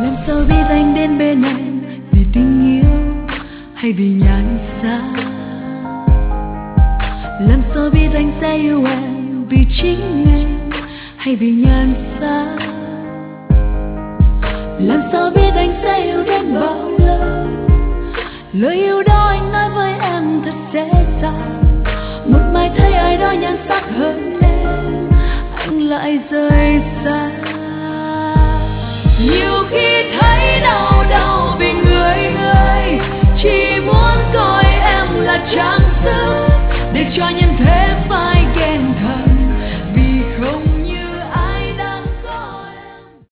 Làm sao biết anh đến bên em vì tình yêu hay vì nhan sắc? Làm sao biết anh sẽ yêu em vì chính em hay vì nhan sắc? Làm sao biết anh sẽ yêu đến bao lâu? Lời yêu đó anh nói với em thật dễ dàng. Một mai thấy ai đó nhan sắc hơn em, anh lại rời